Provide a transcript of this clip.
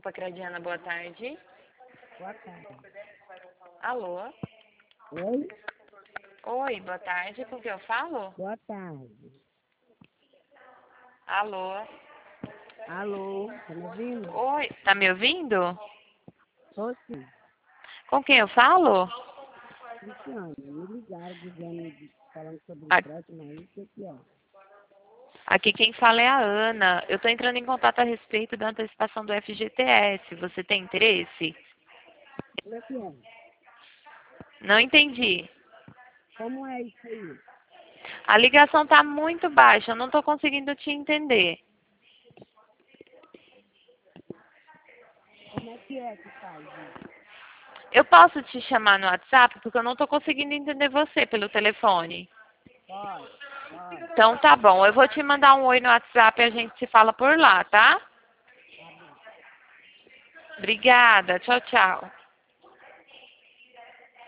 Pacradiana, boa tarde. Boa tarde. Alô? Oi? Oi, boa tarde. Com quem eu falo? Boa tarde. Alô? Alô? Tá me ouvindo? Oi, tá me ouvindo? Tô sim. Com quem eu falo? Cristiano, me ligaram falando sobre A- empréstimo aí, o que que é? Aqui quem fala é a Ana. Eu tô entrando em contato a respeito da antecipação do FGTS. Você tem interesse? Como é que é? Não entendi. Como é isso aí? A ligação tá muito baixa, eu não tô conseguindo te entender. Como é que faz isso? Eu posso te chamar no WhatsApp porque eu não tô conseguindo entender você pelo telefone. Pode, pode. Então tá bom, eu vou te mandar um oi no WhatsApp e a gente se fala por lá, tá? Tá bom. Obrigada, tchau, tchau.